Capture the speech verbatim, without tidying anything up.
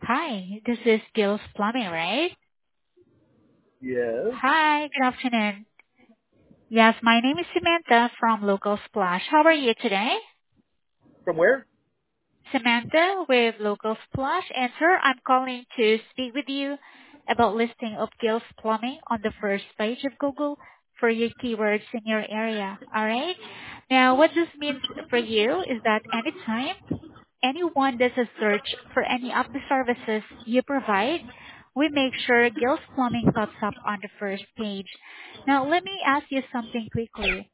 Hi, this is Gil's Plumbing, right? Yes. Hi, good afternoon. Yes, my name is Samantha from Local Splash. How are you today? From where? Samantha with Local Splash. And sir, I'm calling to speak with you about listing of Gil's Plumbing on the first page of Google for your keywords in your area. Alright? Now, what this means for you is that anytime anyone does a search for any of the services you provide, we make sure Gil's Plumbing pops up on the first page. Now, let me ask you something quickly.